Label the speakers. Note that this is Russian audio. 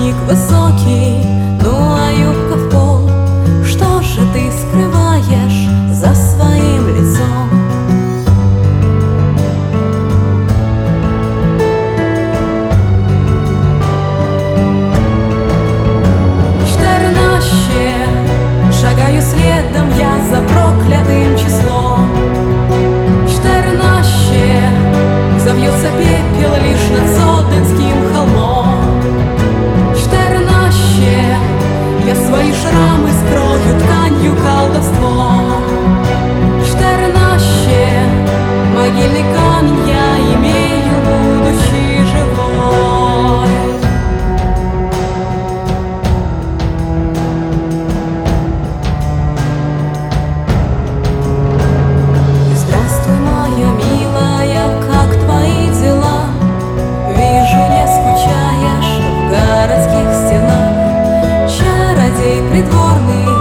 Speaker 1: воротник высокий, ну а юбка в пол. Что же ты скрываешь за своим лицом? Шагаю следом я за проклятым числом. 14 завьется пепел лишь над Соденским холмом. 14 я свои шрамы скрою тканью колдовством. 14 могильный камень я имею, будучи живой. Придворный